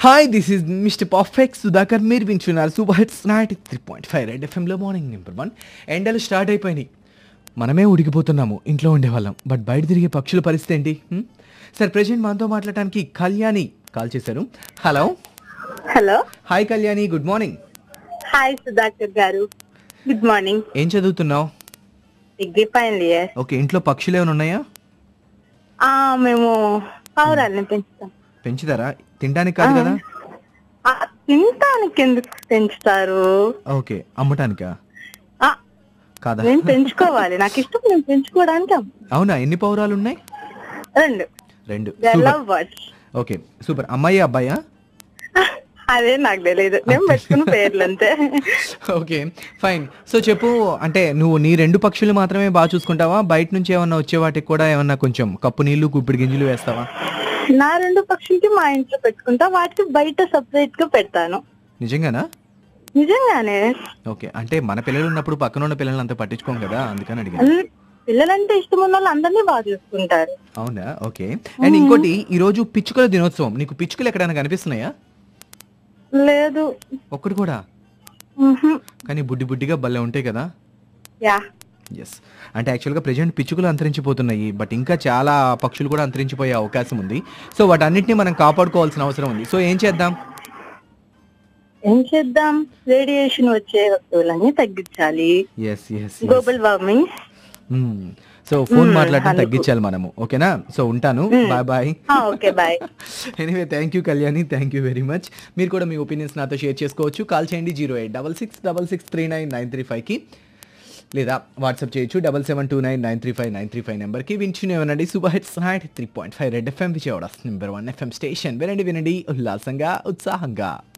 Hi this is mister perfect Sudhakar. మీరు వింటున్నారు super hits 93.5 red ఎఫ్ఎంలో మార్నింగ్ నెంబర్ 1. ఎండలు స్టార్ట్ అయిపోయినాయి, మనమే ఉడికిపోతున్నాము ఇంట్లో ఉండేవాళ్ళం. బట్ బయట తిరిగే పక్షుల పరిస్థితి ఏంటి? సార్ ప్రెజెంట్ మనతో మాట్లాడటానికి కళ్యాణి కాల్ చేశారు. Hello hello. Hi Kalyani, good morning. Hi Sudhakar garu, good morning. ఏం చదువుతున్నావు? Degree final year. ఓకే, ఇంట్లో పక్షులు ఏమైనా ఉన్నాయా? మేము పావురాలని పెంచుతాం. పెంచుతారా? తినడానికి కాదు కదా? తినటానికి ఎందుకు పెంచుతారు? ఓకే, అమ్మటానికా? ఆ, కాదా? నేను పెంచుకోవాలి, నాకు ఇష్టం, నేను పెంచుకోవడానికి అవునా? ఎన్ని పౌరాలు ఉన్నాయి? రెండు. Love birds. Okay super. అమ్మాయి అబ్బాయా? అదే నాకు తెలియదు, నేను పెట్టుకున్న పేర్లు అంతే. Okay fine. సో చెప్పు, అంటే నువ్వు నీ రెండు పక్షులు మాత్రమే బాగా చూసుకుంటావా? బయట నుంచి ఏమన్నా వచ్చే వాటికి కూడా ఏమన్నా కొంచెం కప్పు నీళ్లు గుప్పిడి గింజలు వేస్తావా? నా రెండు పక్షులకి మా ఇంట్లో పెట్టుకుంటా, వాటికి బయట సెపరేట్ గా పెడతాను. నిజంగానా? నిజంగానే. ఓకే, అంటే మన పిల్లలు ఉన్నప్పుడు పక్కన ఉన్న పిల్లల్ని అంత పట్టించుకోం కదా, అందుకని అడిగాను. పిల్లలంటే ఇష్టం ఉన్న వాళ్ళు అందరినీ బాగా చూసుకుంటారు. అవునా? ఓకే. అండ్ ఇంకోటి, ఈ రోజు పిచ్చుకల దినోత్సవం. నీకు పిచ్చుకలు ఎక్కడైనా కనిపిస్తున్నాయా? లేదు. ఒక్కటి కూడా? కానీ బుడ్డి బుడ్డిగా భలే ఉంటాయి కదా. యా. ఎస్, అంటే యాక్చువల్గా ప్రెజెంట్ పిచ్చుకలు అంతరించిపోతున్నాయి, బట్ ఇంకా చాలా పక్షులు కూడా అంతరించిపోయే అవకాశం ఉంది. సో వాటన్నిటిని మనం కాపాడుకోవాల్సిన అవసరం ఉంది. సో ఏం చేద్దాం? రేడియేషన్ వచ్చే వస్తువులని తగ్గించాలి. Yes yes. Global warming. So phone మాట్లాడటం తగ్గించాలి మనము. ఓకేనా? సో ఉంటాను, bye bye. Okay bye. Anyway thank you Kalyani, thank you very much. మీరు కూడా మీ ఒపీనియన్స్ నాతో షేర్ చేసుకోవచ్చు. కాల్ చేయండి 0866663935కి, లేదా వాట్సాప్ చేయొచ్చు 7729935935 నెంబర్కి. వింటూనే వినండి super hits 93.5 red FM, Vijayawada number 1 FM station. వినండి ఉల్లాసంగా, ఉత్సాహంగా.